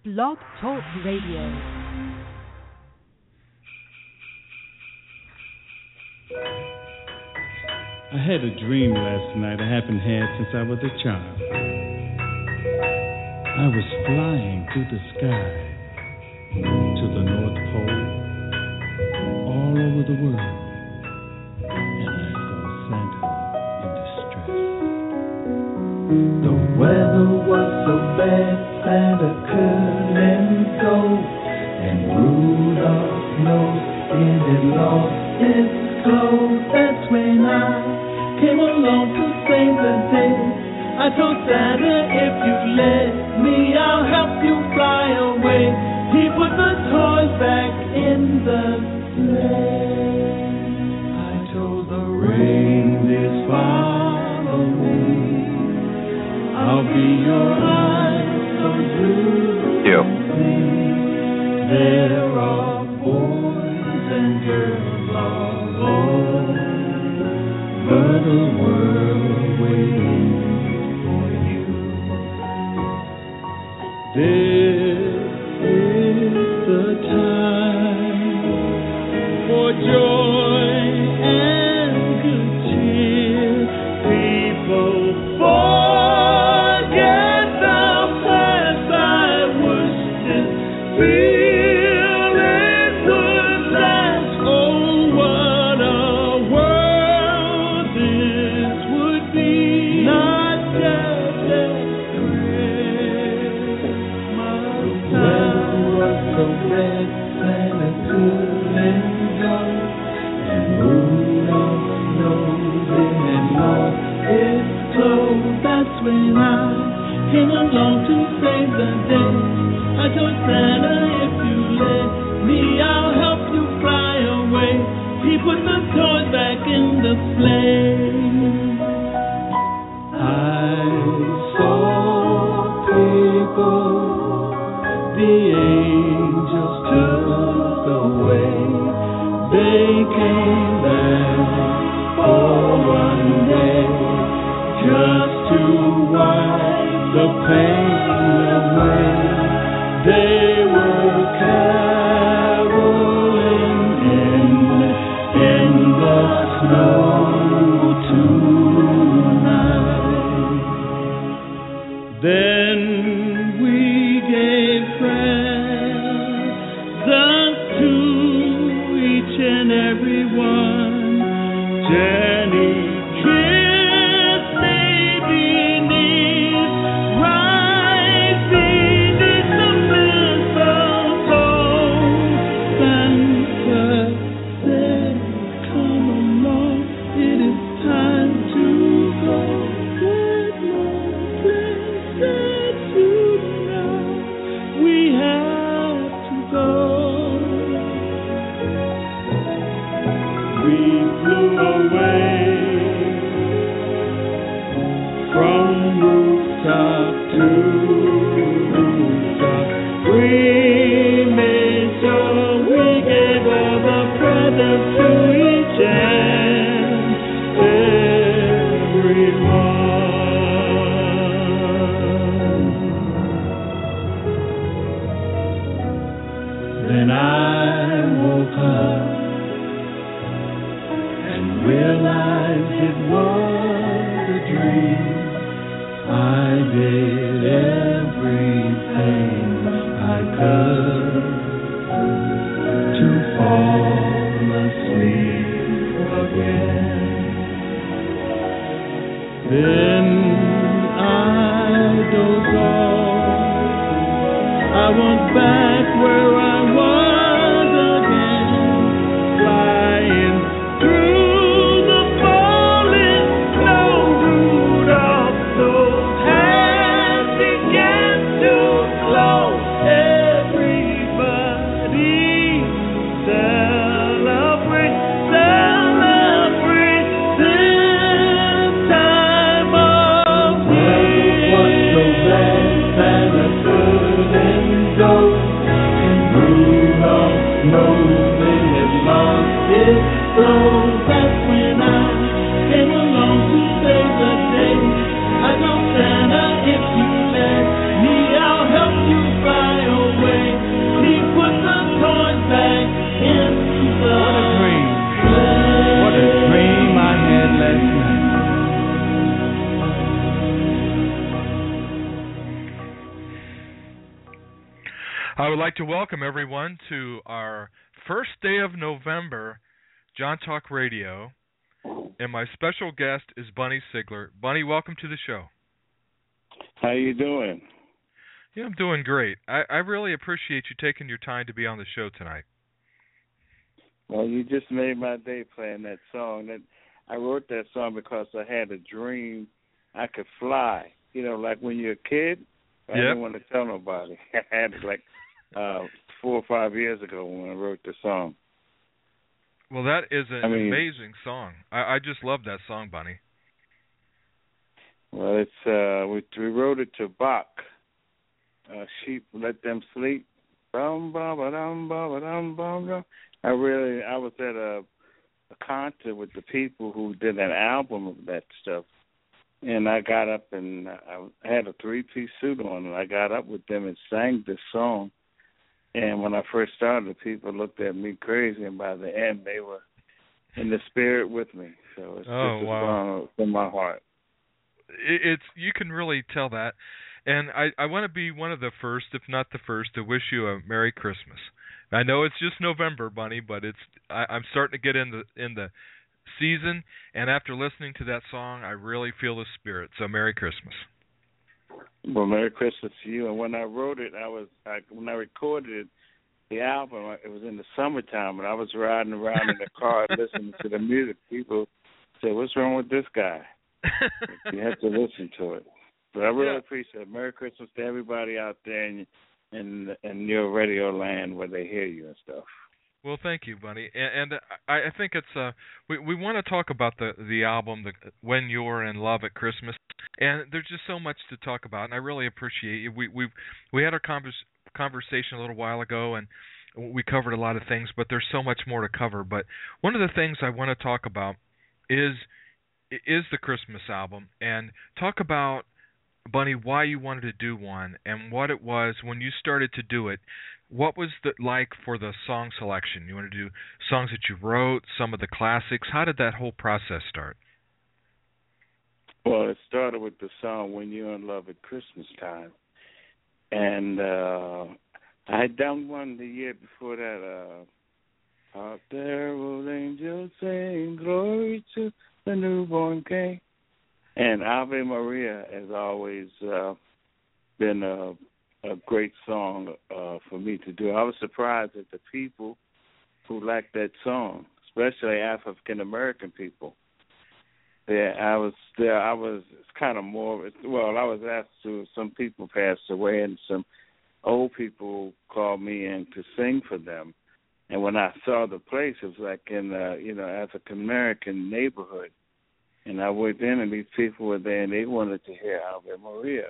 Blog Talk Radio. I had a dream last night I haven't had since I was a child. I was flying through the sky to the North Pole, all over the world, and I saw Santa in distress. The weather was so bad, Santa couldn't go, and Rudolph knows it lost its clothes. That's when I came along to save the day. I told Santa, if you let me, I'll help you fly away. He put the toys back in the sleigh. I told the reindeers, follow me. I'll be your eyes so you see. There are boys and girls all over the world waiting for you. This is the time for joy and good cheer. People forget the past. I wish this feeling would last. Oh, what a world this would be. Not just a Christmas time. Was so bad, Santa couldn't go, and Rudolph knows it and lost its clothes. That's when I came along to save the day. I told Santa, if you let me, I'll help you fly away. He put the toys back in the sleigh. I saw people the angels took away. They came back for one day, just to wipe the pain away. They were caroling in the snow tonight. Then we gave presents to each and every one. Jenny kissed baby knees right beneath the mistletoe. Santa said, come along, it is time to go. Get my princess tonight, we have to go. We flew away from rooftop to rooftop. We made sure we gave all the presents to each and every one. Then I woke up and realized it was a dream. I did everything I could to fall asleep again. Then I dozed off. I was back where I was again, flying through the falling snow. Rudolph, those hands began to I would like to welcome everyone to our first day of November, John Talk Radio, and my special guest is Bunny Sigler. Bunny, welcome to the show. How you doing? Yeah, I'm doing great. I really appreciate you taking your time to be on the show tonight. Well, you just made my day playing that song. I wrote that song because I had a dream I could fly. You know, like when you're a kid, I didn't want to tell nobody. I had it like 4 or 5 years ago when I wrote the song. Well, that is an amazing song. I just love that song, Bunny. Well, it's we wrote it to Bach. Sheep, let them sleep. Bum, bum, ba-dum, ba-dum, bum, bum. I was at a concert with the people who did an album of that stuff, and I got up and I had a 3-piece suit on, and I got up with them and sang this song. And when I first started, the people looked at me crazy, and by the end, they were in the spirit with me. So it's just a song from my heart. You can really tell that. And I want to be one of the first, if not the first, to wish you a Merry Christmas. I know it's just November, Bunny, but I'm starting to get in the season, and after listening to that song, I really feel the spirit. So Merry Christmas. Well, Merry Christmas to you. And when I wrote it, when I recorded it, the album, it was in the summertime, and I was riding around in the car listening to the music. People said, "What's wrong with this guy?" You have to listen to it. But I really appreciate it. Merry Christmas to everybody out there in your radio land where they hear you and stuff. Well, thank you, Bunny. And I think it's we want to talk about the album, When You're in Love at Christmas, and there's just so much to talk about, and I really appreciate you. We had our conversation a little while ago, and we covered a lot of things, but there's so much more to cover. But one of the things I want to talk about is the Christmas album, and talk about, Bunny, why you wanted to do one and what it was when you started to do it. What was it like for the song selection? You wanted to do songs that you wrote, some of the classics. How did that whole process start? Well, it started with the song When You're in Love at Christmas Time. And I had done one the year before that. Out there will angels sing, glory to the newborn King. And Ave Maria has always been a great song for me to do. I was surprised at the people who liked that song, especially African American people. Yeah, I was kind of more. Well, I was asked to. Some people passed away, and some old people called me in to sing for them. And when I saw the place, it was like in African American neighborhood. And I went in, and these people were there, and they wanted to hear Ave Maria,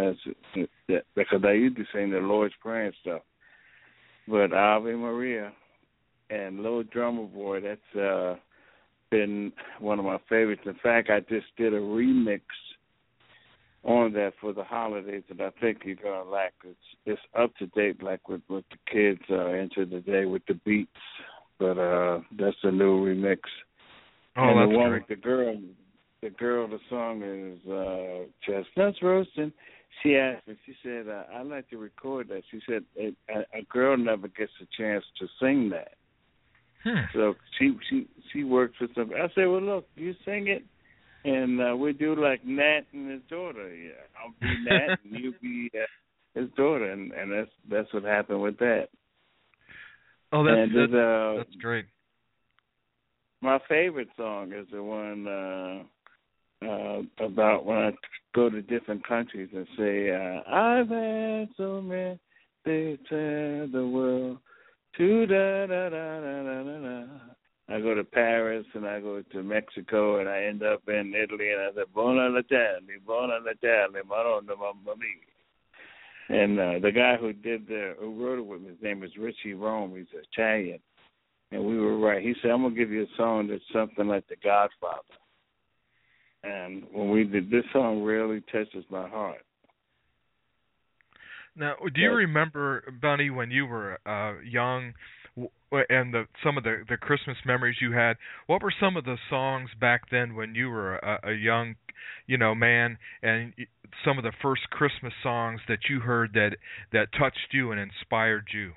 because I used to sing the Lord's Prayer and stuff. But Ave Maria and Little Drummer Boy, that's been one of my favorites. In fact, I just did a remix on that for the holidays that I think you're going to like. It's up to date, like with the kids into the day with the beats. But that's a new remix. Oh, and that's the one great. with the song is Chestnuts Roasting. She asked me, she said, I'd like to record that. She said, a girl never gets a chance to sing that. So she works with some. I said, well, look, you sing it, and we do like Nat and his daughter. Yeah, I'll be Nat, and you be his daughter, and that's what happened with that. Oh, that's great. My favorite song is the one about when I go to different countries and say, I've had so many to tell the world to da-da-da-da-da-da. I go to Paris and I go to Mexico and I end up in Italy and I say, Buona Natale, Marondo Mamma Mia. And the guy who wrote it with me, his name is Richie Rome. He's Italian. And we were right. He said, I'm going to give you a song that's something like The Godfather. And when we did, this song really touches my heart. Now, do you remember, Bunny, when you were young and some of the Christmas memories you had? What were some of the songs back then when you were a young, man, and some of the first Christmas songs that you heard that touched you and inspired you?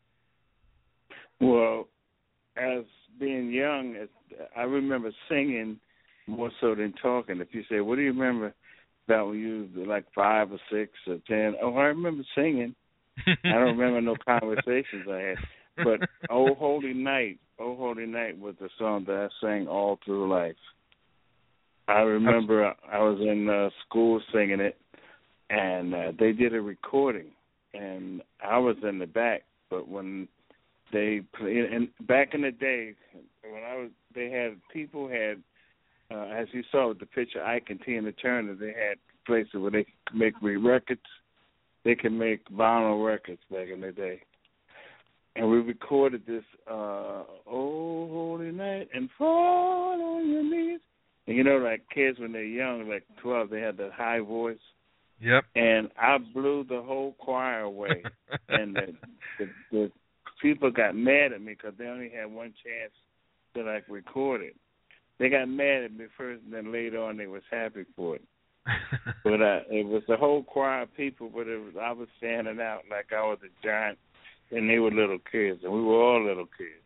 Well, as being young, I remember singing more so than talking. If you say, what do you remember about when you were like 5 or 6 or 10? Oh, I remember singing. I don't remember no conversations I had. But Oh Holy Night was the song that I sang all through life. I remember I was in school singing it, and they did a recording, and I was in the back. But when they played, and back in the day, when people had, as you saw with the picture, Ike and Tina Turner, they had places where they could make records. They could make vinyl records back in the day. And we recorded this, Oh Holy Night, and fall on your knees. And you know, like kids when they're young, like 12, they have that high voice. Yep. And I blew the whole choir away. And the people got mad at me because they only had one chance to, like, record it. They got mad at me first, and then later on they was happy for it. But it was the whole choir of people, but I was standing out like I was a giant, and they were little kids, and we were all little kids.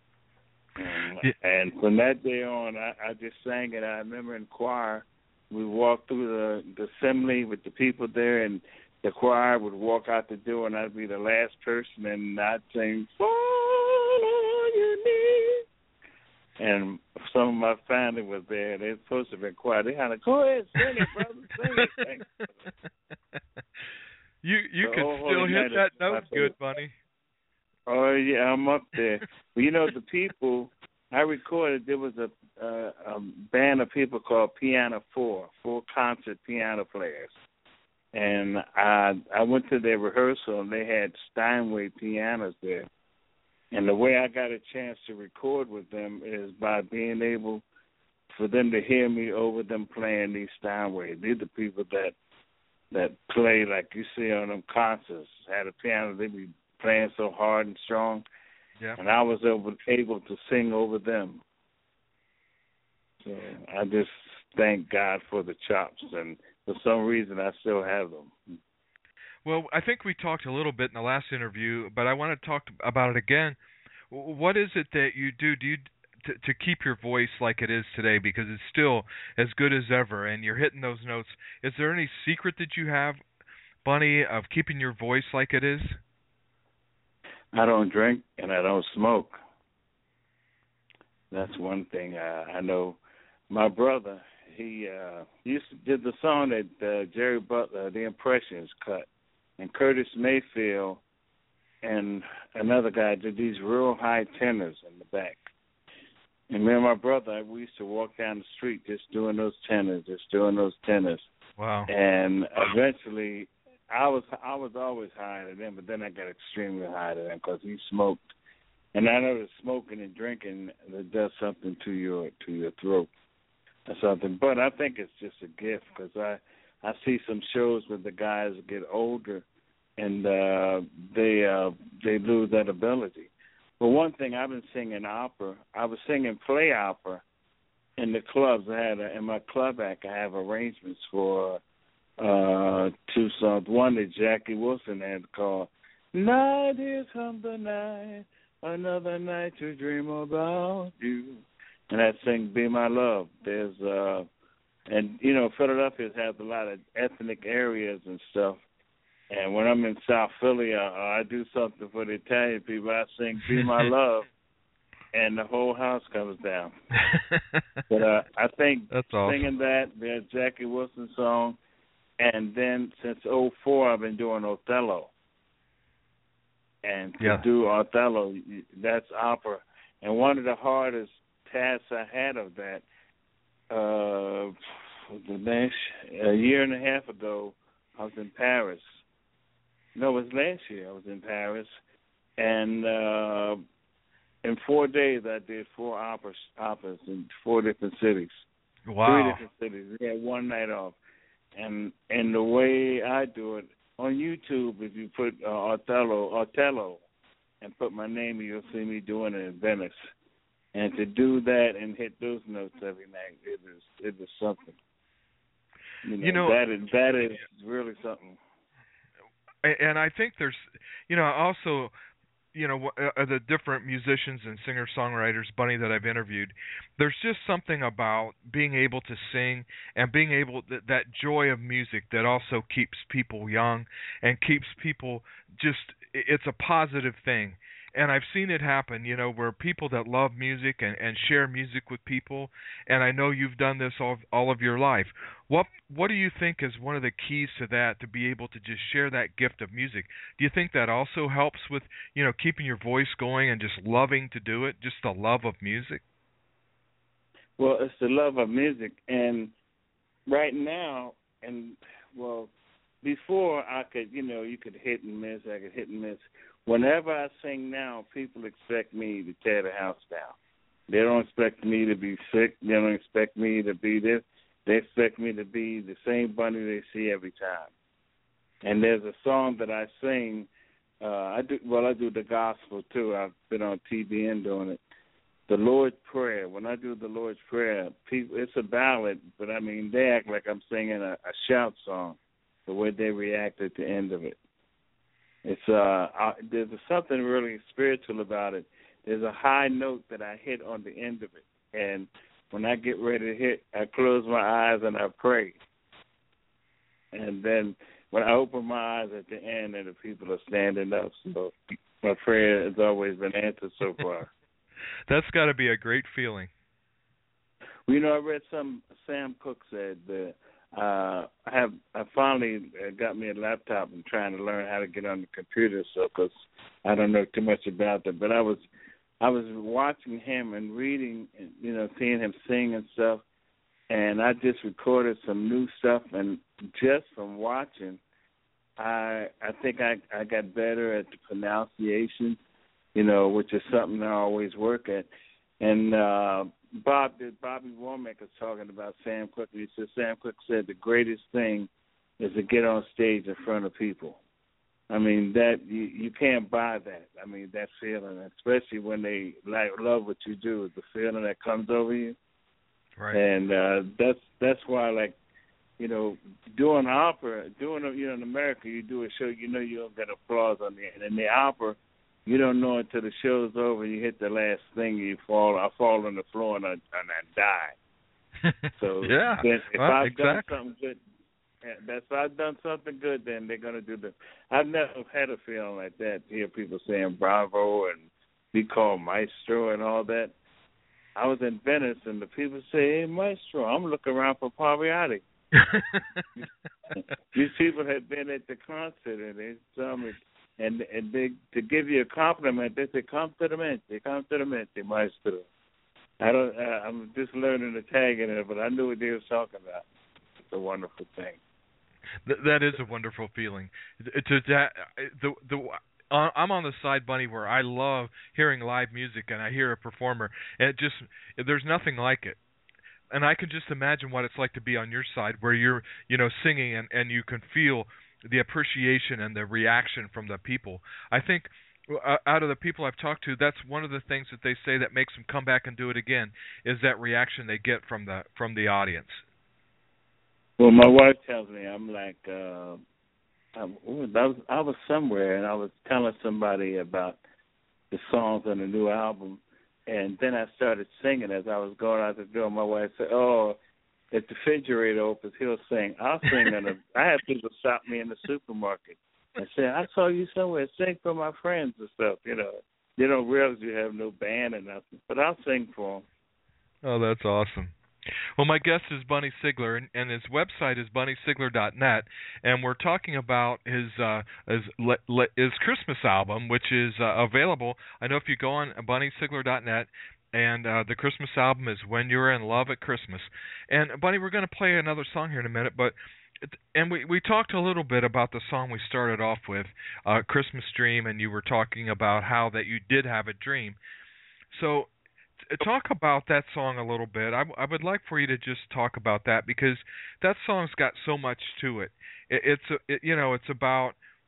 And from that day on, I just sang it. I remember in choir, we walked through the assembly with the people there, and the choir would walk out the door, and I'd be the last person, and I'd sing, fall on your knees. And some of my family was there. They were supposed to have been quiet. They had to go ahead, sing it, brother, sing it. You can still hit that note good, Bunny. Oh, yeah, I'm up there. Well, you know, the people I recorded, there was a band of people called Piano 4 concert piano players. And I went to their rehearsal, and they had Steinway pianos there. And the way I got a chance to record with them is by being able for them to hear me over them playing these Steinway. These are people that play like you see on them concerts. Had a piano, they be playing so hard and strong. Yeah. And I was able to sing over them. So I just thank God for the chops, and for some reason I still have them. Well, I think we talked a little bit in the last interview, but I want to talk about it again. What is it that you do? Do you to keep your voice like it is today, because it's still as good as ever, and you're hitting those notes? Is there any secret that you have, Bunny, of keeping your voice like it is? I don't drink and I don't smoke. That's one thing I know. My brother, he did the song that Jerry Butler, The Impressions, cut. And Curtis Mayfield and another guy did these real high tenors in the back. And me and my brother, we used to walk down the street just doing those tenors. Wow. And eventually, I was always higher than them, but then I got extremely high to them because he smoked. And I know that smoking and drinking, that does something to your throat or something. But I think it's just a gift, because I see some shows where the guys get older and they lose that ability. But one thing, I've been singing opera. I was singing play opera in the clubs. In my club act, I have arrangements for 2 songs. One that Jackie Wilson had called "Night is Humble Night, Another Night to Dream About You," and I sing "Be My Love." There's and you know, Philadelphia has a lot of ethnic areas and stuff. And when I'm in South Philly, I do something for the Italian people. I sing "Be My Love," and the whole house comes down. But I think that's awesome. Singing that, there's Jackie Wilson song, and then since '04, I've been doing Othello. And to do Othello, that's opera. And one of the hardest tasks I had of that, a year and a half ago, I was in Paris. No, it was last year I was in Paris. And in 4 days I did 4 operas in 4 different cities. Wow. 3 different cities. We had one night off. And the way I do it, on YouTube, if you put Othello, and put my name in, you'll see me doing it in Venice. And to do that and hit those notes every night, it is something. That is really something. And I think there's, also, the different musicians and singer-songwriters, Bunny, that I've interviewed, there's just something about being able to sing and being able that joy of music that also keeps people young and keeps people it's a positive thing. And I've seen it happen, where people that love music and share music with people, and I know you've done this all of your life. What do you think is one of the keys to that, to be able to just share that gift of music? Do you think that also helps with, keeping your voice going and just loving to do it, just the love of music? Well, it's the love of music, and right now, before I could, you could hit and miss, I could hit and miss. Whenever I sing now, people expect me to tear the house down. They don't expect me to be sick. They don't expect me to be this. They expect me to be the same Bunny they see every time. And there's a song that I sing. I do the gospel too. I've been on TBN doing it. The Lord's Prayer. When I do the Lord's Prayer, it's a ballad, but they act like I'm singing a shout song, the way they react at the end of it. It's there's something really spiritual about it. There's a high note that I hit on the end of it, and when I get ready to hit, I close my eyes and I pray. And then when I open my eyes at the end, and the people are standing up, so my prayer has always been answered so far. That's got to be a great feeling. Well, I read Sam Cooke said that. I finally got me a laptop and trying to learn how to get on the computer, because I don't know too much about that. But I was watching him and reading, seeing him sing and stuff, and I just recorded some new stuff. And just from watching, I think I got better at the pronunciation, which is something I always work at. And Bobby Womack is talking about Sam Cooke. He said Sam Cooke said the greatest thing is to get on stage in front of people. That you can't buy that. That feeling, especially when they love what you do, the feeling that comes over you. Right. And that's why, doing opera, in America, you do a show, you don't get applause on the end. In the opera, you don't know until the show's over. You hit the last thing, I fall on the floor and I die. So yeah, if I've done something good, if I've done something good, then they're gonna do the. I've never had a feeling like that. To hear people saying bravo and be called maestro and all that. I was in Venice and the people say, "Hey, maestro," I'm looking around for Pavarotti. These people had been at the concert and they told me. And they, to give you a compliment, they say complimenti, maestro. I'm just learning Italian, but I knew what they were talking about. It's a wonderful thing. That is a wonderful feeling. I'm on the side, Bunny, where I love hearing live music, and I hear a performer, and there's nothing like it. And I can just imagine what it's like to be on your side, where you're, singing, and you can feel the appreciation and the reaction from the people. I think out of the people I've talked to, that's one of the things that they say that makes them come back and do it again, is that reaction they get from the audience. Well, my wife tells me, I'm like, I was somewhere and I was telling somebody about the songs on the new album, and then I started singing as I was going out the door. My wife said, "Oh, if the refrigerator opens, he'll sing." I'll sing I have people stop me in the supermarket and say, "I saw you somewhere. Sing for my friends and stuff." They don't realize you have no band or nothing, but I'll sing for them. Oh, that's awesome. Well, my guest is Bunny Sigler, and his website is bunnysigler.net, and we're talking about his Christmas album, which is available. I know if you go on bunnysigler.net, and the Christmas album is When You're in Love at Christmas. And, Bunny, we're going to play another song here in a minute, and we talked a little bit about the song we started off with, Christmas Dream, and you were talking about how that you did have a dream. So talk about that song a little bit. I would like for you to just talk about that, because that song's got so much to it. It's about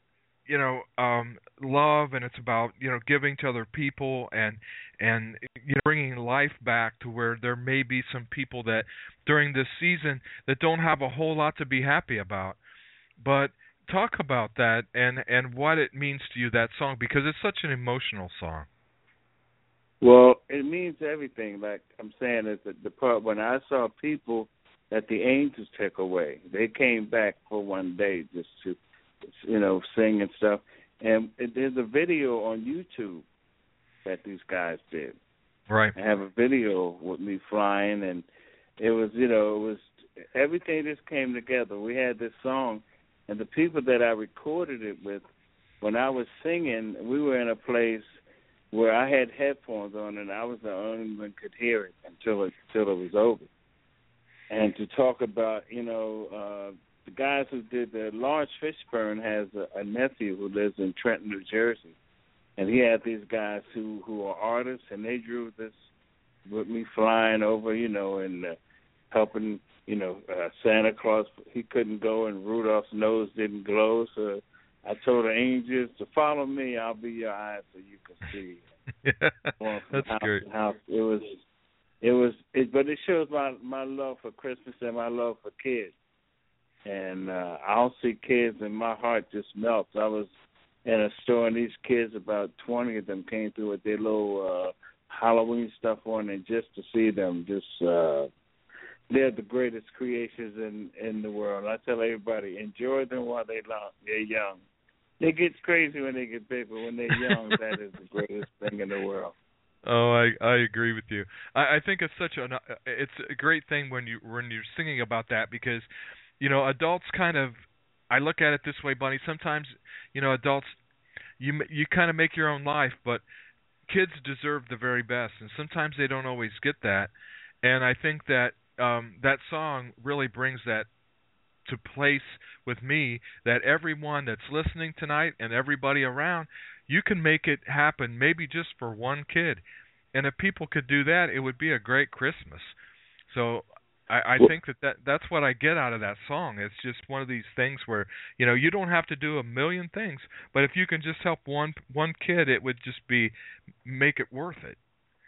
love, and it's about giving to other people, and bringing life back to where there may be some people that during this season that don't have a whole lot to be happy about. But talk about that and what it means to you, that song, because it's such an emotional song. Well, it means everything. Like I'm saying, is the part when I saw people that the angels took away, they came back for one day just to, sing and stuff. And there's a video on YouTube that these guys did. Right. I have a video with me flying, and it was everything just came together. We had this song, and the people that I recorded it with, when I was singing, we were in a place where I had headphones on, and I was the only one could hear it until it was over. And to talk about, the guys who did the Lawrence Fishburne has a nephew who lives in Trenton, New Jersey, and he had these guys who are artists, and they drew this with me flying over, and helping, Santa Claus. He couldn't go, and Rudolph's nose didn't glow, so I told the angels to follow me. I'll be your eyes so you can see. Yeah, that's great. But it shows my love for Christmas and my love for kids. And I'll see kids, and my heart just melts. I was in a store, and these kids, about 20 of them, came through with their little Halloween stuff on, and just to see them, they're the greatest creations in the world. I tell everybody, enjoy them while they're young. They get crazy when they get big, but when they're young, that is the greatest thing in the world. Oh, I agree with you. I think it's it's a great thing when you're singing about that, because adults kind of, I look at it this way, Bunny. Sometimes adults, you kind of make your own life, but kids deserve the very best, and sometimes they don't always get that. And I think that that song really brings that to place with me, that everyone that's listening tonight and everybody around, you can make it happen, maybe just for one kid. And if people could do that, it would be a great Christmas. So I think that's what I get out of that song. It's just one of these things where, you don't have to do a million things, but if you can just help one kid, it would just make it worth it.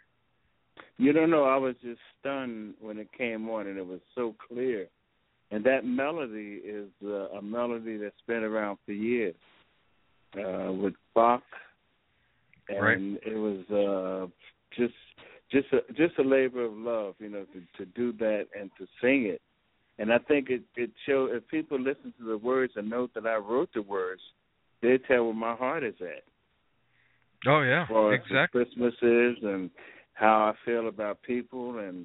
I was just stunned when it came on, and it was so clear. And that melody is a melody that's been around for years with Bach, and right. It was just a labor of love, to do that and to sing it. And I think it shows, if people listen to the words and know that I wrote the words, they tell where my heart is at. Oh yeah, as far exactly. as Christmas is, and how I feel about people, and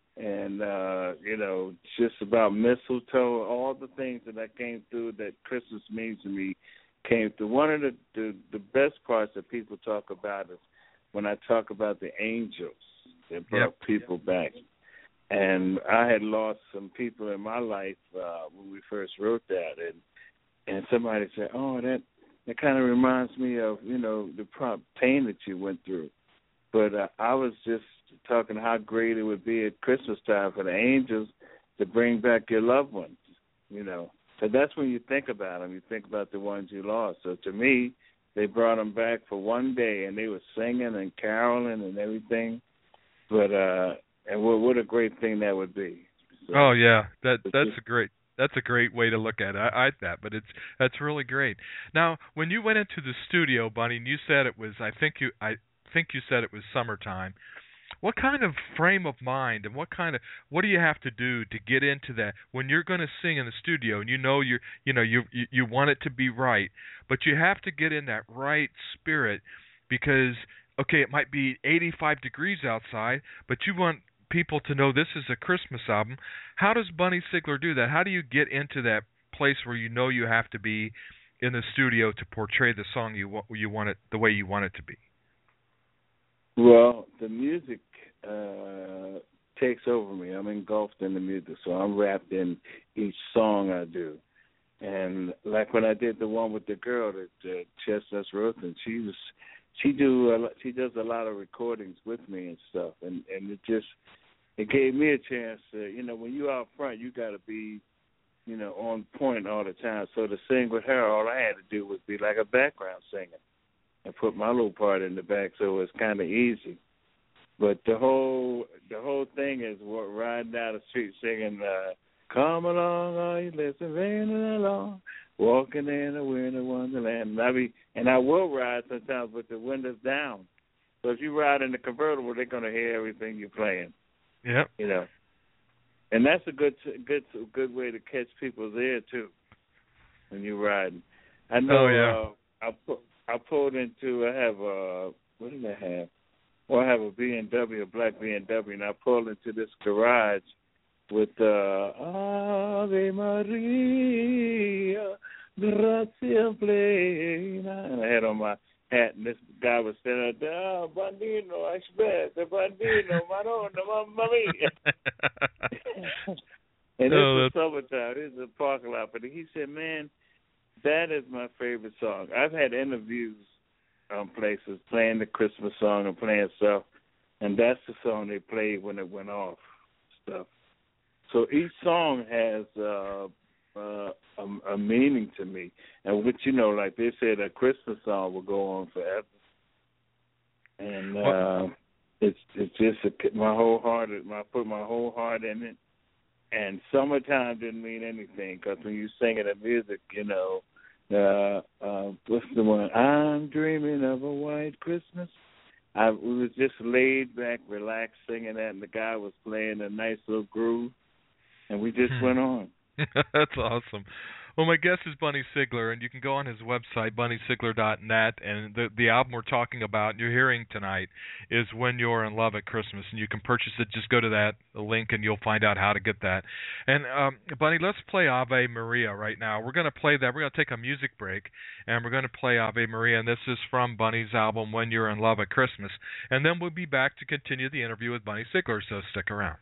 just about mistletoe, all the things that I came through that Christmas means to me came through. One of the best parts that people talk about is when I talk about the angels that brought people back. And I had lost some people in my life when we first wrote that, and somebody said, "Oh, that kind of reminds me of the pain that you went through." But I was just talking how great it would be at Christmas time for the angels to bring back your loved ones, So that's when you think about them. You think about the ones you lost. So to me, they brought them back for one day, and they were singing and caroling and everything. But and what a great thing that would be. So, oh yeah, that's a great way to look at it. But that's really great. Now, when you went into the studio, Bunny, and you said it was, I think you said it was summertime. What kind of frame of mind and what do you have to do to get into that when you're going to sing in the studio, and you want it to be right, but you have to get in that right spirit, because it might be 85 degrees outside, but you want people to know this is a Christmas album. How does Bunny Sigler do that? How do you get into that place where you have to be in the studio to portray the song you want it the way you want it to be? Well, the music takes over me. I'm engulfed in the music, so I'm wrapped in each song I do. And like when I did the one with the girl that Chestnut Rosen, she does a lot of recordings with me and stuff, and it gave me a chance to, when you're out front, you got to be on point all the time. So to sing with her, all I had to do was be like a background singer and put my little part in the back, so it's kind of easy. But the whole thing is riding down the street singing, "Come along, all you listen, raining along, walking in a winter wonderland." And I will ride sometimes with the windows down. So if you ride in the convertible, they're gonna hear everything you're playing. Yep. And that's a good way to catch people's ear too when you're riding. I know. Oh, yeah. I pulled into. I have what did I have? Well, I have a BMW, a black BMW, and I pulled into this garage with Ave Maria, gracia plena, and I had on my hat, and this guy was saying, "Bandino, aspetta, bandino, Madonna, mamma mia." And it's the summertime. It's a parking lot, but he said, "Man, that is my favorite song." I've had interviews places playing the Christmas song and playing stuff, and that's the song they played when it went off stuff. So each song has a meaning to me, and which like they said, a Christmas song will go on forever. And it's just my whole heart. I put my whole heart in it. And summertime didn't mean anything because when you sing the music, what's the one? I'm dreaming of a white Christmas. We was just laid back, relaxed, singing that, and the guy was playing a nice little groove, and we just went on. That's awesome. Well, my guest is Bunny Sigler, and you can go on his website, bunnysigler.net, and the album we're talking about, and you're hearing tonight, is When You're in Love at Christmas, and you can purchase it. Just go to that link, and you'll find out how to get that. And, Bunny, let's play Ave Maria right now. We're going to play that. We're going to take a music break, and we're going to play Ave Maria, and this is from Bunny's album, When You're in Love at Christmas. And then we'll be back to continue the interview with Bunny Sigler, so stick around.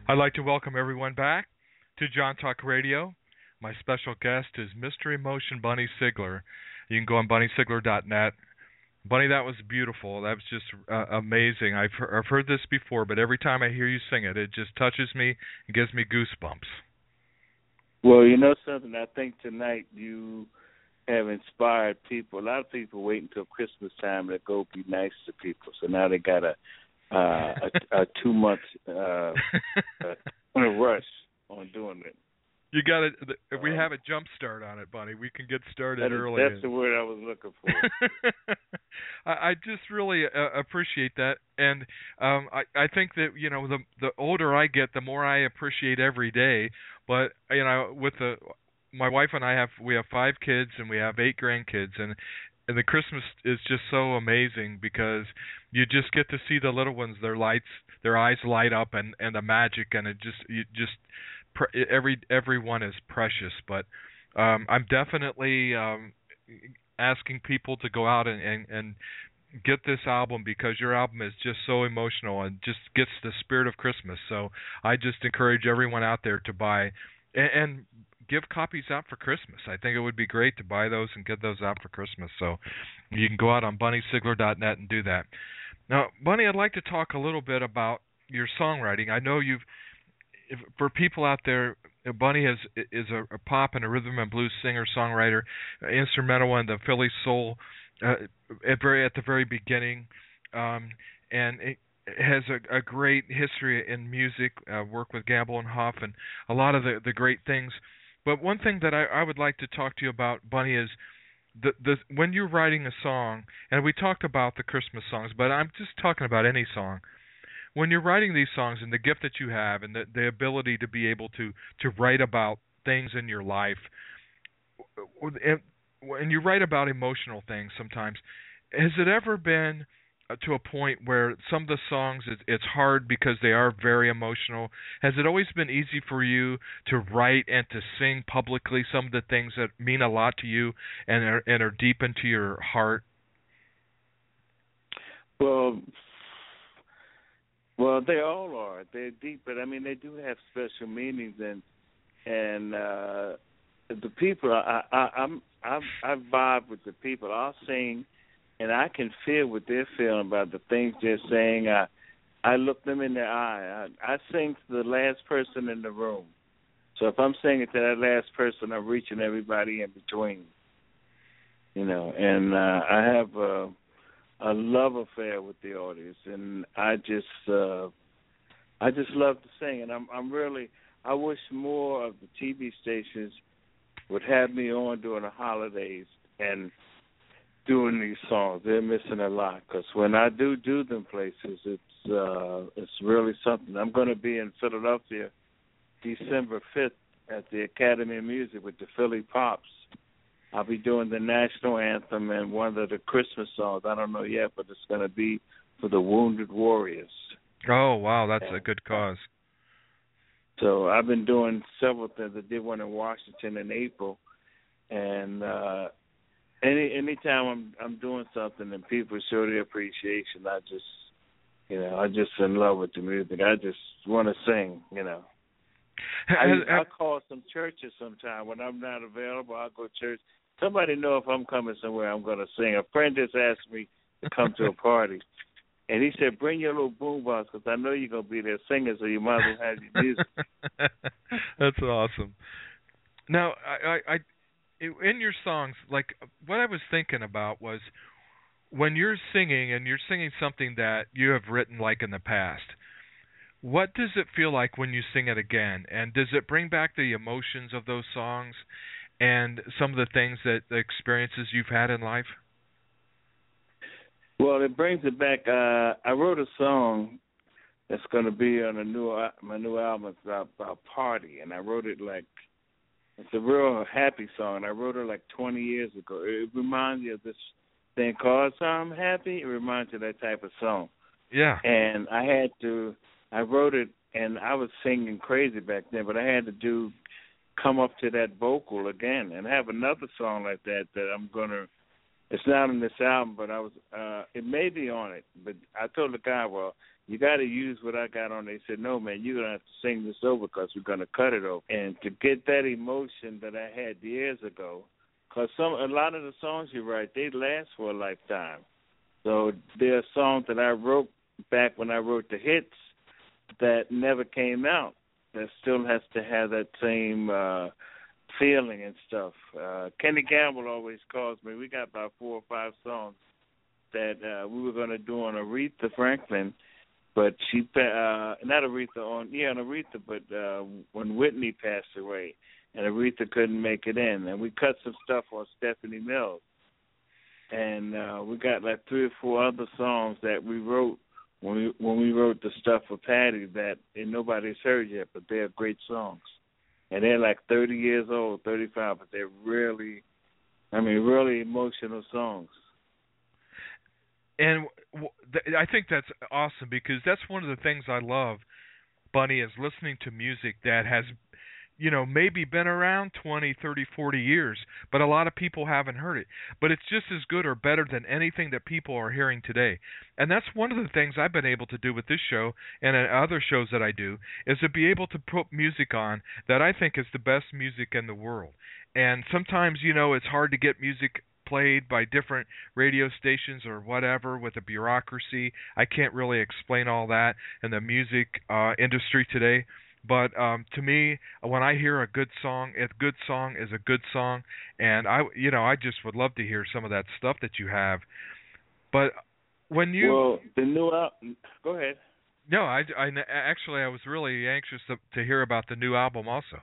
I'd like to welcome everyone back to John Talk Radio. My special guest is Mr. Emotion Bunny Sigler. You can go on bunnysigler.net. Bunny, that was beautiful. That was just amazing. I've heard this before, but every time I hear you sing it, it just touches me and gives me goosebumps. Well, you know something? I think tonight you have inspired people. A lot of people wait until Christmas time to go be nice to people. So now they got a 2 month rush on doing it. You got it. We have a jump start on it, Bunny. We can get started early. That's the word I was looking for. I just really appreciate that, and I think that the older I get, the more I appreciate every day. But with my wife and I have 5 kids and we have 8 grandkids, and the Christmas is just so amazing because you just get to see the little ones, their eyes light up, and the magic, and every one is precious. But I'm definitely asking people to go out and get this album, because your album is just so emotional and just gets the spirit of Christmas. So I just encourage everyone out there to buy and give copies out for Christmas. I think it would be great to buy those and get those out for Christmas. So you can go out on bunnysigler.net and do that. Now, Bunny, I'd like to talk a little bit about your songwriting. I know for people out there, Bunny is a pop and a rhythm and blues singer, songwriter, instrumental in the Philly soul at the very beginning, and it has a great history in music, work with Gamble and Huff, and a lot of the great things. But one thing that I would like to talk to you about, Bunny, is when you're writing a song, and we talked about the Christmas songs, but I'm just talking about any song. When you're writing these songs, and the gift that you have, and the ability to be able to write about things in your life, when you write about emotional things sometimes, has it ever been to a point where some of the songs, it's hard because they are very emotional? Has it always been easy for you to write and to sing publicly some of the things that mean a lot to you and are deep into your heart? Well, they all are. They're deep, but I mean, they do have special meanings, and the people. I vibe with the people. I'll sing, and I can feel what they're feeling about the things they're saying. I look them in the eye. I sing to the last person in the room. So if I'm singing to that last person, I'm reaching everybody in between. And I have a love affair with the audience, and I just love to sing. And I wish more of the TV stations would have me on during the holidays and doing these songs. They're missing a lot, because when I do them places, it's really something. I'm going to be in Philadelphia December 5th at the Academy of Music with the Philly Pops. I'll be doing the national anthem and one of the Christmas songs. I don't know yet, but it's going to be for the Wounded Warriors. Oh, wow, that's a good cause. So I've been doing several things. I did one in Washington in April, and anytime I'm doing something and people show their appreciation, I just in love with the music. I just want to sing, I call some churches sometime when I'm not available. I'll go to church. Somebody know if I'm coming somewhere, I'm going to sing. A friend just asked me to come to a party, and he said, "Bring your little boombox, because I know you're going to be there singing, so you might as well have your music." That's awesome. Now, I in your songs, like what I was thinking about was when you're singing and you're singing something that you have written like in the past, what does it feel like when you sing it again? And does it bring back the emotions of those songs and some of the things the experiences you've had in life? Well, it brings it back. I wrote a song that's going to be on my new album. It's about party, and I wrote it it's a real happy song. I wrote it 20 years ago. It reminds you of this thing called "So I'm Happy." It reminds you of that type of song. Yeah. And I wrote it, and I was singing crazy back then, but I had to come up to that vocal again and have another song like that I'm going to, it's not on this album, but it may be on it. But I told the guy, well, you got to use what I got on. They said, no, man, you're going to have to sing this over because we're going to cut it over. And to get that emotion that I had years ago, because a lot of the songs you write, they last for a lifetime. So there are songs that I wrote back when I wrote the hits that never came out that still has to have that same feeling and stuff. Kenny Gamble always calls me. We got about 4 or 5 songs that we were going to do on Aretha Franklin, but she, not Aretha, on Aretha, but when Whitney passed away, and Aretha couldn't make it in, and we cut some stuff on Stephanie Mills, and we got like 3 or 4 other songs that we wrote when we wrote the stuff for Patty that nobody's heard yet, but they're great songs, and they're like 30 years old, 35, but they're really emotional songs. And I think that's awesome because that's one of the things I love, Bunny, is listening to music that has, maybe been around 20, 30, 40 years, but a lot of people haven't heard it. But it's just as good or better than anything that people are hearing today. And that's one of the things I've been able to do with this show and other shows that I do, is to be able to put music on that I think is the best music in the world. And sometimes, it's hard to get music played by different radio stations or whatever with the bureaucracy. I can't really explain all that in the music industry today. But to me, when I hear a good song is a good song, and I just would love to hear some of that stuff that you have. But when you the new go ahead. No, I was really anxious to hear about the new album also.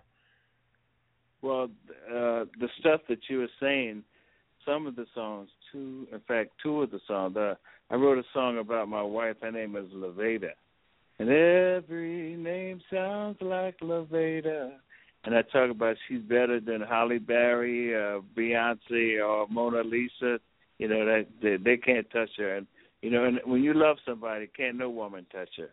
Well, the stuff that you were saying. Some of the songs, two of the songs. I wrote a song about my wife. Her name is Laveda. And every name sounds like Laveda. And I talk about she's better than Halle Berry, Beyonce, or Mona Lisa. That they can't touch her. And, and when you love somebody, can't no woman touch her.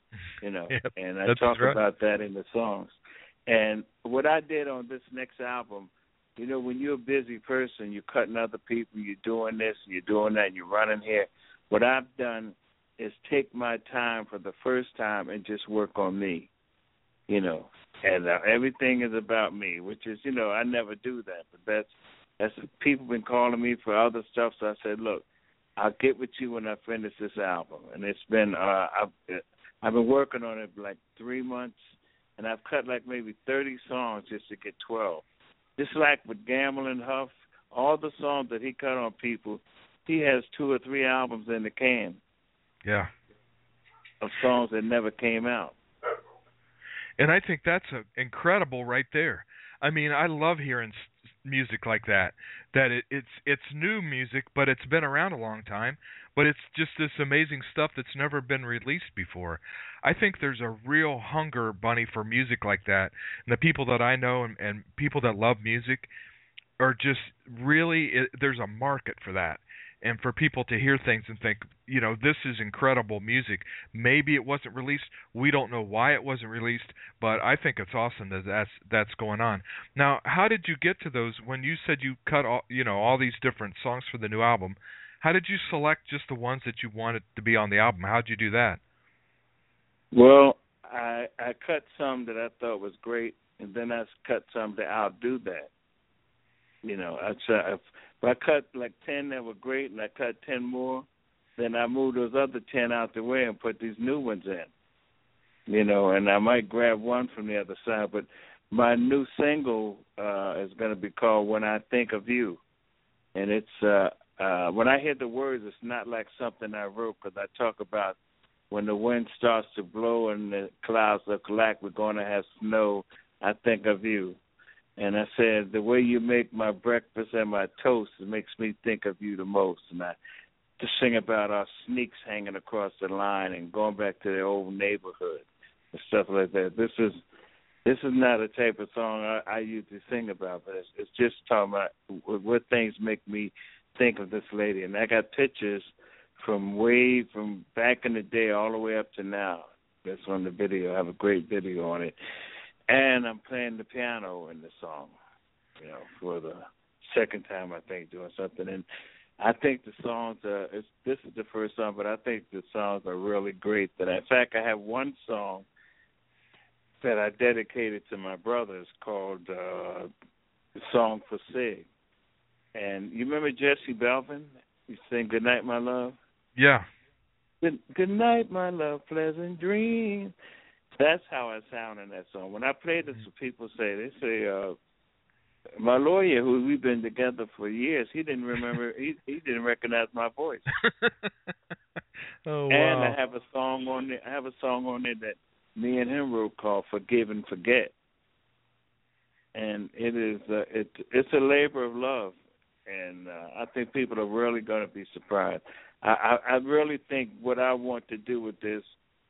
Yep, and I talk about that in the songs. And what I did on this next album, when you're a busy person, you're cutting other people, you're doing this, you're doing that, you're running here. What I've done is take my time for the first time and just work on me, and everything is about me, which is, I never do that. But that's people been calling me for other stuff, so I said, look, I'll get with you when I finish this album. And it's been, I've been working on it like 3 months, and I've cut like maybe 30 songs just to get 12. Just like with Gamble and Huff, all the songs that he cut on people, he has 2 or 3 albums in the can. Yeah. Of songs that never came out. And I think that's incredible right there. I mean, I love hearing music like that. That it's new music, but it's been around a long time. But it's just this amazing stuff that's never been released before. I think there's a real hunger, Bunny, for music like that. And the people that I know and people that love music are just really, there's a market for that. And for people to hear things and think, this is incredible music. Maybe it wasn't released. We don't know why it wasn't released, but I think it's awesome that that's going on. Now, how did you get to those? When you said you cut all these different songs for the new album, how did you select just the ones that you wanted to be on the album? How did you do that? Well, I cut some that I thought was great, and then I cut some to outdo that. If I cut like 10 that were great and I cut 10 more, then I moved those other 10 out the way and put these new ones in. And I might grab one from the other side, but my new single is going to be called When I Think of You. And it's when I hear the words, it's not like something I wrote, because I talk about when the wind starts to blow and the clouds look like we're going to have snow, I think of you. And I said, the way you make my breakfast and my toast, it makes me think of you the most. And I just sing about our sneaks hanging across the line and going back to the old neighborhood and stuff like that. This is not a type of song I usually sing about, but it's just talking about what things make me think of this lady. And I got pictures from back in the day all the way up to now. That's on the video. I have a great video on it. And I'm playing the piano in the song, for the second time, I think, doing something. And I think the songs are. This is the first song, but I think the songs are really great. That in fact, I have one song that I dedicated to my brothers called "Song for Sig." And you remember Jesse Belvin? He sang "Good Night, My Love." Yeah. Good night, my love, pleasant dream. That's how I sound in that song. When I play this, people they say, my lawyer, who we've been together for years, he didn't remember, he didn't recognize my voice. Oh, wow. And I have a song on there that me and him wrote called "Forgive and Forget," and it is it's a labor of love, and I think people are really going to be surprised. I really think what I want to do with this,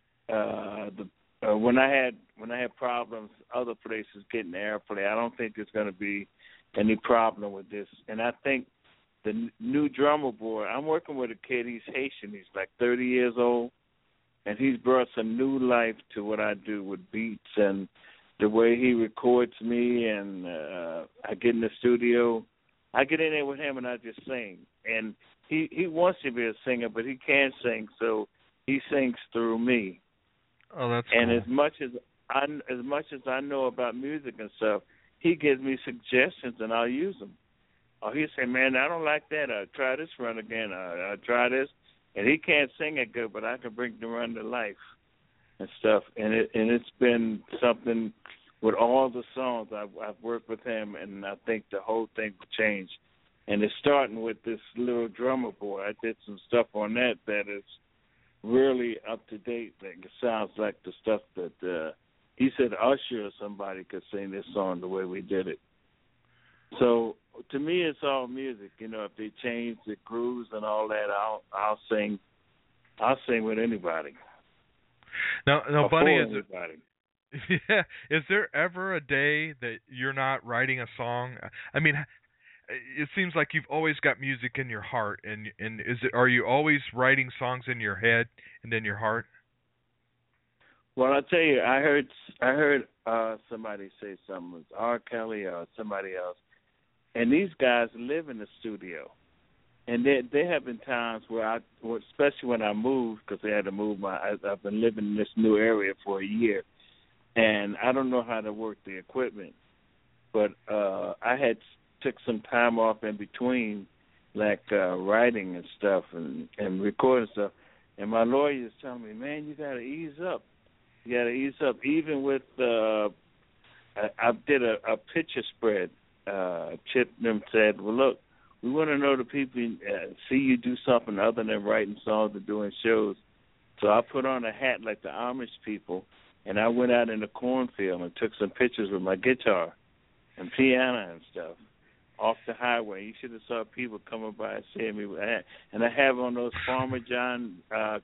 when I had problems other places getting airplay, I don't think there's going to be any problem with this. And I think the new drummer boy, I'm working with a kid. He's Haitian. He's like 30 years old, and he's brought some new life to what I do with beats and the way he records me. And I get in the studio. I get in there with him and I just sing. And he wants to be a singer, but he can't sing, so he sings through me. Oh, that's and cool. as much as I know about music and stuff, he gives me suggestions and I'll use them. Or he'll say, "Man, I don't like that. Try this run again. Try this." And he can't sing it good, but I can bring the run to life and stuff. And it's been something with all the songs I've worked with him, and I think the whole thing will change. And it's starting with this little drummer boy. I did some stuff on that is really up to date. Like it sounds like the stuff that he said Usher or somebody could sing this song the way we did it. So to me, it's all music. You know, if they change the grooves and all that, I'll sing. I'll sing with anybody. Now, Bunny, anybody. Is there ever a day that you're not writing a song? I mean, it seems like you've always got music in your heart, and are you always writing songs in your head and in your heart? Well, I'll tell you, I heard somebody say something, it was R. Kelly or somebody else, and these guys live in the studio, and there have been times where especially when I moved, because they had to move I've been living in this new area for a year, and I don't know how to work the equipment, but I had took some time off in between, like writing and stuff and recording stuff. And my lawyer is telling me, "Man, you got to ease up. You got to ease up." Even with, I did a picture spread. Chip and them said, "Well, look, we want to know the people, see you do something other than writing songs or doing shows." So I put on a hat like the Amish people, and I went out in the cornfield and took some pictures with my guitar and piano and stuff off the highway. You should have saw people coming by and seeing me with that. And I have on those Farmer John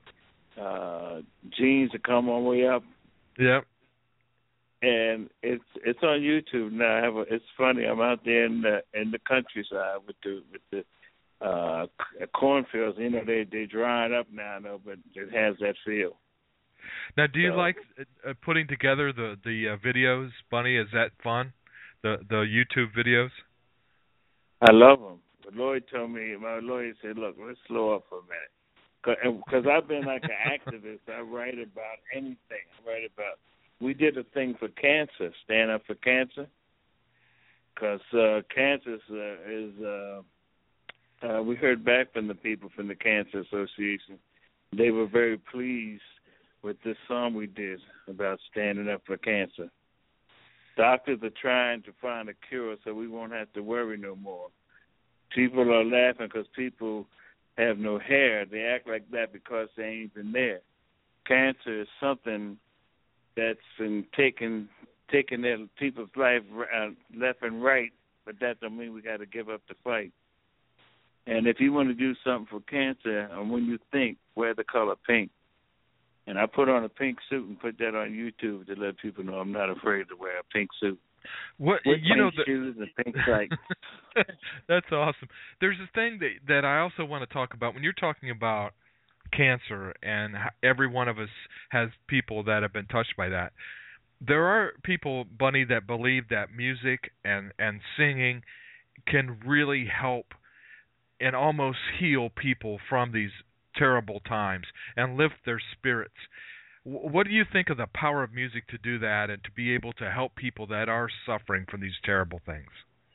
jeans that come all the way up. Yep. And it's on YouTube now. It's funny. I'm out there in the countryside with the cornfields. You know, they drying up now, though, but it has that feel. Now, do you like putting together the videos, Bunny? Is that fun? The YouTube videos? I love them. But my lawyer said, "Look, let's slow up for a minute." Because I've been like an activist. I write about anything. We did a thing for cancer, Stand Up for Cancer. Because cancer is we heard back from the people from the Cancer Association. They were very pleased with this song we did about standing up for cancer. Doctors are trying to find a cure so we won't have to worry no more. People are laughing because people have no hair. They act like that because they ain't been there. Cancer is something that's been taking their people's life left and right, but that don't mean we got to give up the fight. And if you want to do something for cancer, and when you think, wear the color pink. And I put on a pink suit and put that on YouTube to let people know I'm not afraid to wear a pink suit. What with you know, pink shoes and pink tights. That's awesome. There's a thing that I also want to talk about when you're talking about cancer, and every one of us has people that have been touched by that. There are people, Bunny, that believe that music and singing can really help and almost heal people from these terrible times and lift their spirits. What do you think of the power of music to do that and to be able to help people that are suffering from these terrible things?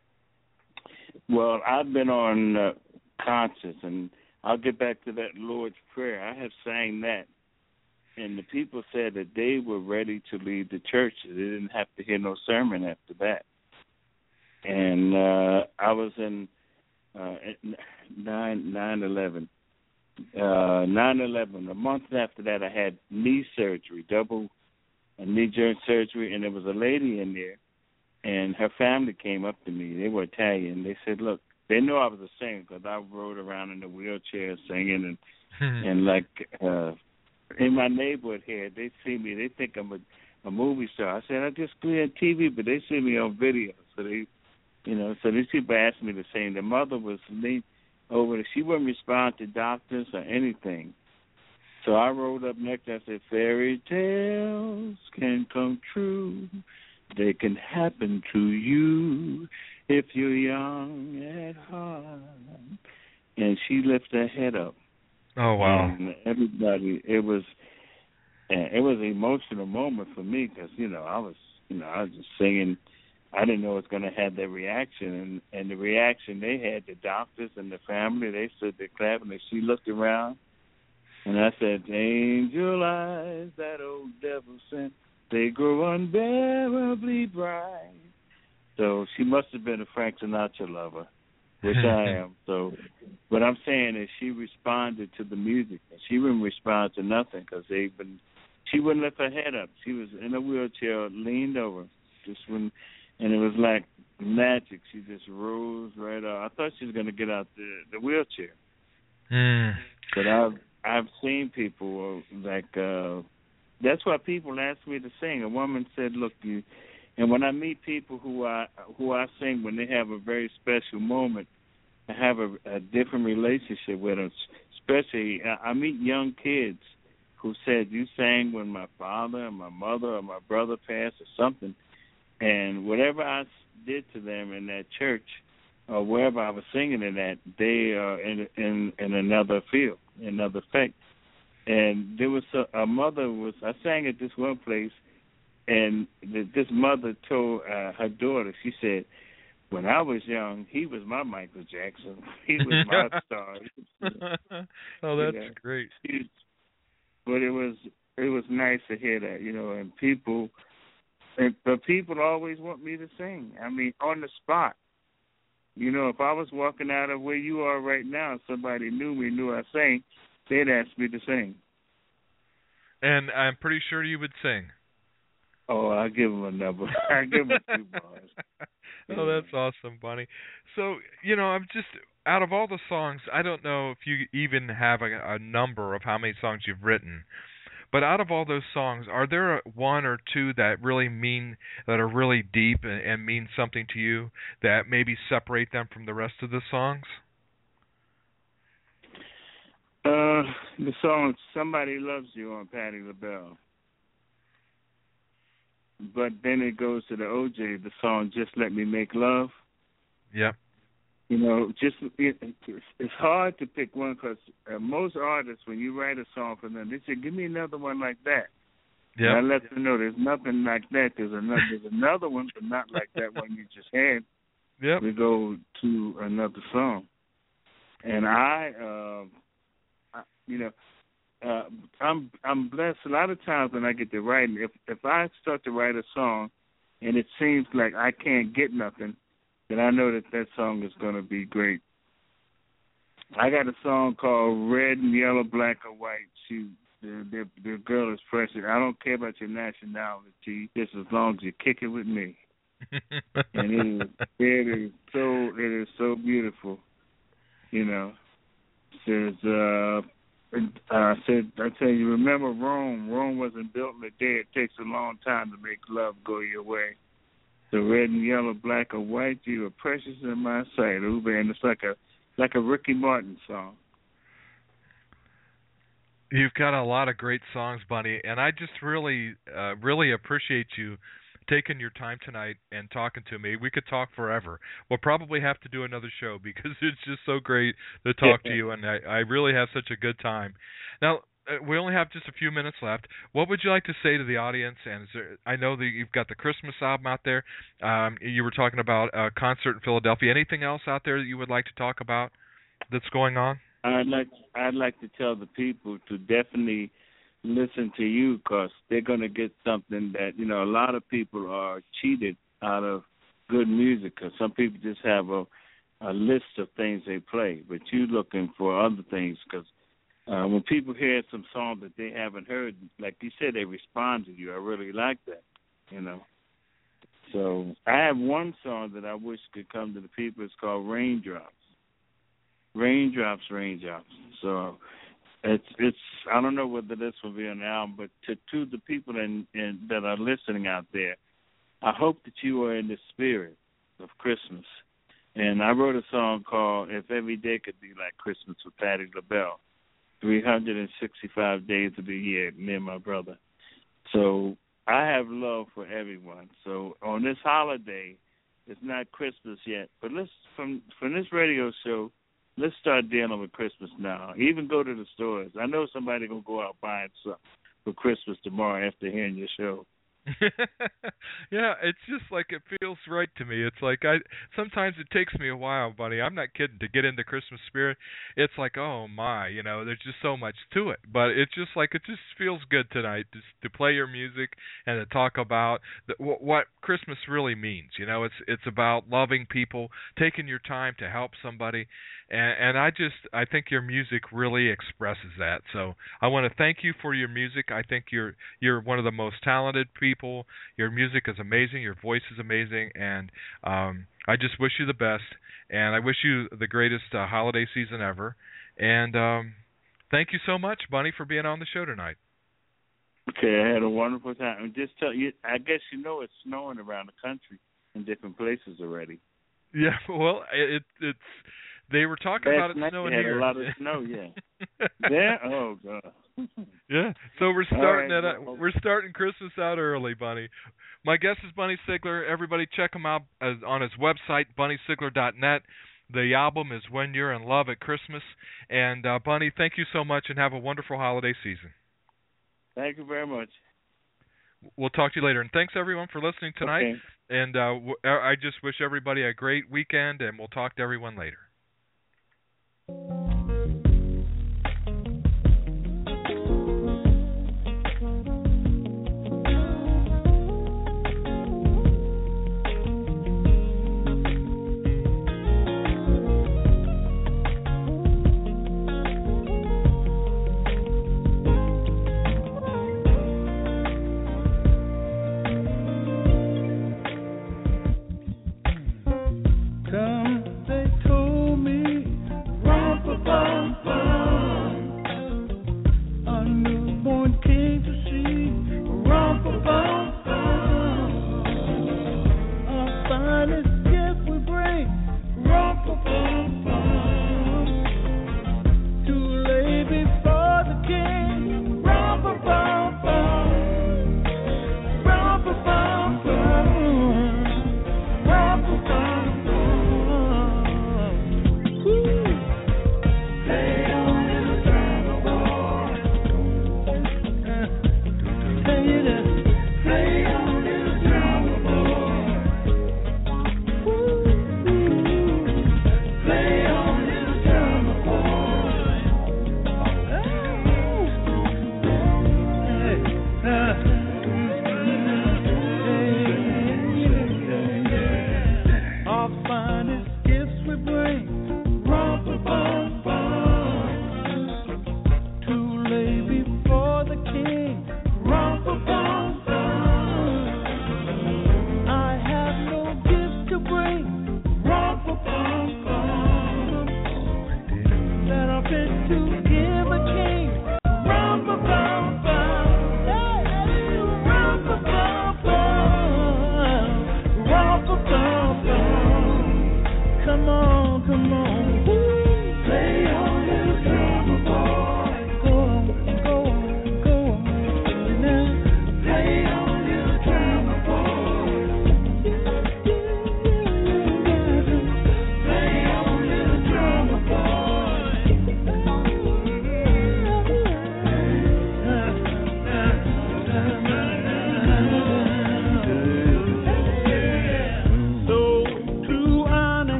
Well, I've been on concerts, and I'll get back to that Lord's Prayer. I have sang that, and the people said that they were ready to leave the church. They didn't have to hear no sermon after that. And I was in 9/11. 9/11. A month after that, I had knee surgery, double knee joint surgery, and there was a lady in there, and her family came up to me. They were Italian. They said, "Look," they knew I was a singer because I rode around in a wheelchair singing, and like in my neighborhood here, they see me. They think I'm a movie star. I said, "I just go on TV," but they see me on video, so they. So these people asked me to sing. The mother was leaned over. She wouldn't respond to doctors or anything. So I rolled up next. I said, "Fairy tales can come true. They can happen to you if you're young at heart." And she lifted her head up. Oh, wow. And everybody, it was an emotional moment for me because, I was just singing. I didn't know it was going to have that reaction, and the reaction they had, the doctors and the family, they stood there clapping, and she looked around, and I said, "Angel eyes that old devil sent, they grow unbearably bright." So she must have been a Frank Sinatra lover, which I am. So what I'm saying is she responded to the music, and she wouldn't respond to nothing because she wouldn't lift her head up. She was in a wheelchair, leaned over, just when. And it was like magic. She just rose right up. I thought she was going to get out the wheelchair. But I've seen people like that's why people ask me to sing. A woman said, "Look, you." And when I meet people who I sing when they have a very special moment, I have a different relationship with them. Especially, I meet young kids who said, "You sang when my father or my mother or my brother passed or something." And whatever I did to them in that church or wherever I was singing in that, they are in another field, another faith. And there was a mother I sang at this one place, and this mother told her daughter, she said, "When I was young, he was my Michael Jackson. He was my star." Oh, that's great. But it was nice to hear that, and people. But people always want me to sing. I mean, on the spot. If I was walking out of where you are right now, somebody knew I sang, they'd ask me to sing. And I'm pretty sure you would sing. Oh, I'll give them a number. I'll give them 2 bars. Oh, that's awesome, Bonnie. So, I'm just, out of all the songs, I don't know if you even have a number of how many songs you've written. But out of all those songs, are there one or two that are really deep and mean something to you that maybe separate them from the rest of the songs? The song "Somebody Loves You" on Patti LaBelle. But then it goes to the OJ, the song "Just Let Me Make Love." Yep. It's hard to pick one because most artists, when you write a song for them, they say, "Give me another one like that." Yeah. I let them know there's nothing like that. There's another one, but not like that one you just had. Yep. We go to another song, and I'm blessed. A lot of times when I get to writing, if I start to write a song, and it seems like I can't get nothing, then I know that song is going to be great. I got a song called "Red and Yellow, Black or White." The girl is precious. I don't care about your nationality, just as long as you kick it with me. And it is so beautiful. Says I tell you, remember Rome. Rome wasn't built in a day. It takes a long time to make love go your way. The red and yellow, black or white, you are precious in my sight. And it's like a Ricky Martin song. You've got a lot of great songs, Bunny, and I just really appreciate you taking your time tonight and talking to me. We could talk forever. We'll probably have to do another show because it's just so great to talk to you, and I really have such a good time. Now, we only have just a few minutes left. What would you like to say to the audience? And I know that you've got the Christmas album out there. You were talking about a concert in Philadelphia. Anything else out there that you would like to talk about that's going on? I'd like to tell the people to definitely listen to you, because they're going to get something that, a lot of people are cheated out of good music, because some people just have a list of things they play, but you're looking for other things, because when people hear some song that they haven't heard, like you said, they respond to you. I really like that, So I have one song that I wish could come to the people. It's called Raindrops. Raindrops, Raindrops. So it's I don't know whether this will be on the album, but to the people that are listening out there, I hope that you are in the spirit of Christmas. And I wrote a song called If Every Day Could Be Like Christmas with Patti LaBelle. 365 days of the year, me and my brother. So I have love for everyone. So on this holiday, it's not Christmas yet, but let's from this radio show, let's start dealing with Christmas now. Even go to the stores. I know somebody gonna go out buying something for Christmas tomorrow after hearing your show. Yeah, it's just like it feels right to me. It's like sometimes it takes me a while, buddy. I'm not kidding, to get into Christmas spirit. It's like, oh my, there's just so much to it. But it's just like it just feels good tonight to play your music and to talk about what Christmas really means. It's about loving people, taking your time to help somebody, and I think your music really expresses that. So I want to thank you for your music. I think you're one of the most talented people. Your music is amazing. Your voice is amazing, and I just wish you the best. And I wish you the greatest holiday season ever. And thank you so much, Bunny, for being on the show tonight. Okay, I had a wonderful time. And just tell you, I guess it's snowing around the country in different places already. Yeah, well, it's. They were talking about it snowing here. Had a lot of snow, yeah. There? Oh God. Yeah. So we're starting we're starting Christmas out early, Bunny. My guest is Bunny Sigler. Everybody check him out on his website, bunnysigler.net. The album is When You're in Love at Christmas. And Bunny, thank you so much, and have a wonderful holiday season. Thank you very much. We'll talk to you later. And thanks everyone for listening tonight. Okay. And I just wish everybody a great weekend, and we'll talk to everyone later.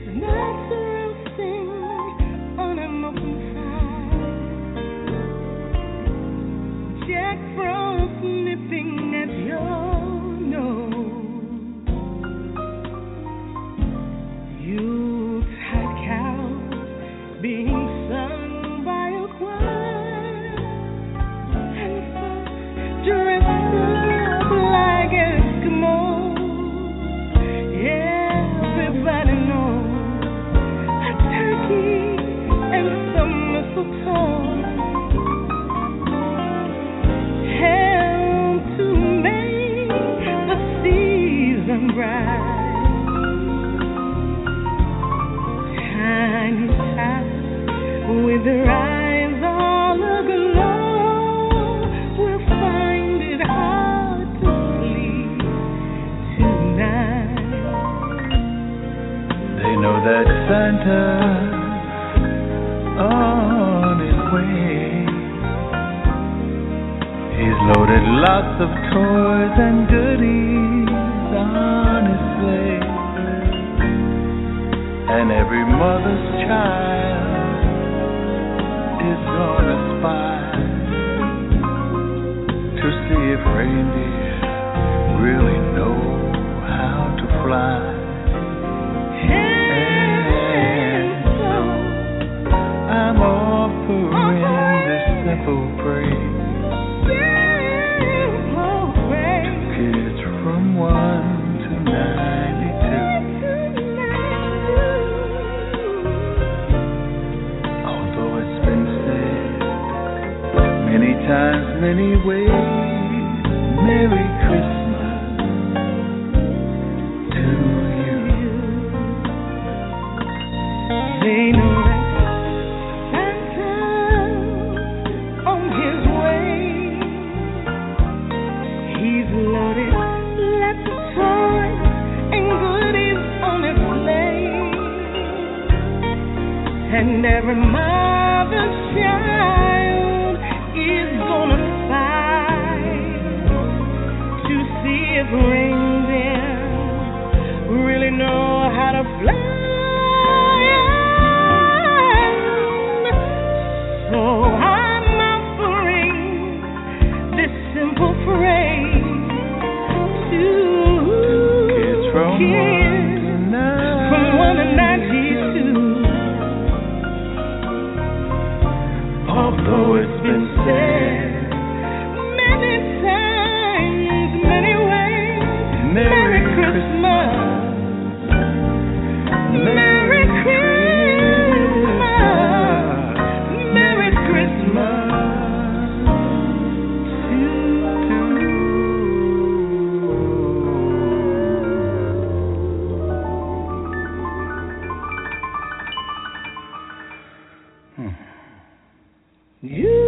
You